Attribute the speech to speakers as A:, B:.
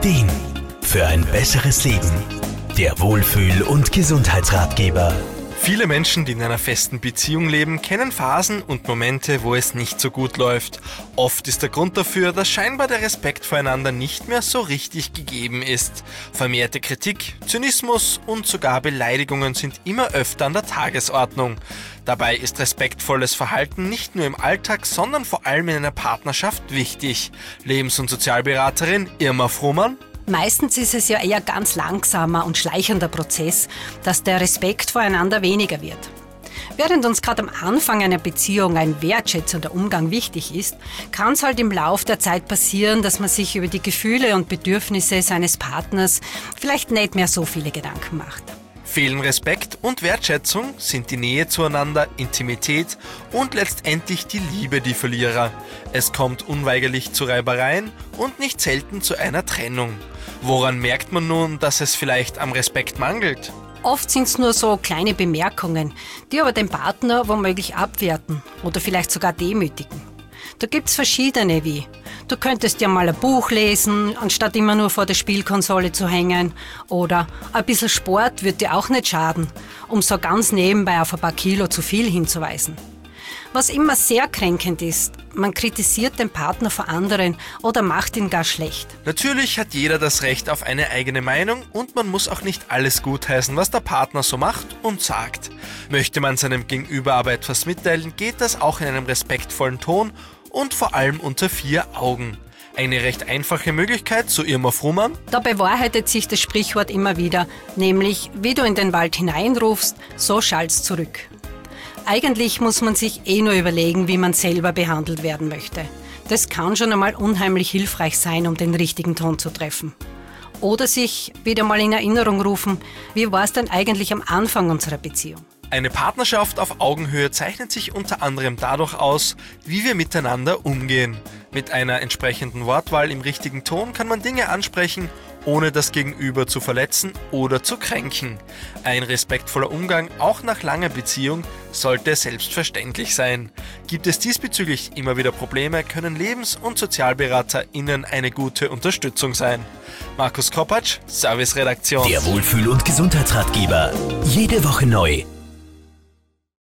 A: Ideen für ein besseres Leben. Der Wohlfühl- und Gesundheitsratgeber.
B: Viele Menschen, die in einer festen Beziehung leben, kennen Phasen und Momente, wo es nicht so gut läuft. Oft ist der Grund dafür, dass scheinbar der Respekt voreinander nicht mehr so richtig gegeben ist. Vermehrte Kritik, Zynismus und sogar Beleidigungen sind immer öfter an der Tagesordnung. Dabei ist respektvolles Verhalten nicht nur im Alltag, sondern vor allem in einer Partnerschaft wichtig. Lebens- und Sozialberaterin Irma Frumann.
C: Meistens ist es ja eher ganz langsamer und schleichender Prozess, dass der Respekt voreinander weniger wird. Während uns gerade am Anfang einer Beziehung ein wertschätzender Umgang wichtig ist, kann es halt im Lauf der Zeit passieren, dass man sich über die Gefühle und Bedürfnisse seines Partners vielleicht nicht mehr so viele Gedanken macht.
B: Fehlen Respekt und Wertschätzung, sind die Nähe zueinander, Intimität und letztendlich die Liebe die Verlierer. Es kommt unweigerlich zu Reibereien und nicht selten zu einer Trennung. Woran merkt man nun, dass es vielleicht am Respekt mangelt?
C: Oft sind es nur so kleine Bemerkungen, die aber den Partner womöglich abwerten oder vielleicht sogar demütigen. Da gibt's verschiedene wie: Du könntest ja mal ein Buch lesen, anstatt immer nur vor der Spielkonsole zu hängen. Oder ein bisschen Sport wird dir auch nicht schaden, um so ganz nebenbei auf ein paar Kilo zu viel hinzuweisen. Was immer sehr kränkend ist, man kritisiert den Partner vor anderen oder macht ihn gar schlecht.
B: Natürlich hat jeder das Recht auf eine eigene Meinung und man muss auch nicht alles gutheißen, was der Partner so macht und sagt. Möchte man seinem Gegenüber aber etwas mitteilen, geht das auch in einem respektvollen Ton und vor allem unter 4 Augen. Eine recht einfache Möglichkeit, so Irma Frumann.
C: Da bewahrheitet sich das Sprichwort immer wieder, nämlich wie du in den Wald hineinrufst, so schallt's zurück. Eigentlich muss man sich nur überlegen, wie man selber behandelt werden möchte. Das kann schon einmal unheimlich hilfreich sein, um den richtigen Ton zu treffen. Oder sich wieder mal in Erinnerung rufen, wie war es denn eigentlich am Anfang unserer Beziehung?
B: Eine Partnerschaft auf Augenhöhe zeichnet sich unter anderem dadurch aus, wie wir miteinander umgehen. Mit einer entsprechenden Wortwahl im richtigen Ton kann man Dinge ansprechen, ohne das Gegenüber zu verletzen oder zu kränken. Ein respektvoller Umgang, auch nach langer Beziehung, sollte selbstverständlich sein. Gibt es diesbezüglich immer wieder Probleme, können Lebens- und SozialberaterInnen eine gute Unterstützung sein. Markus Kopacz, Serviceredaktion.
A: Der Wohlfühl- und Gesundheitsratgeber. Jede Woche neu.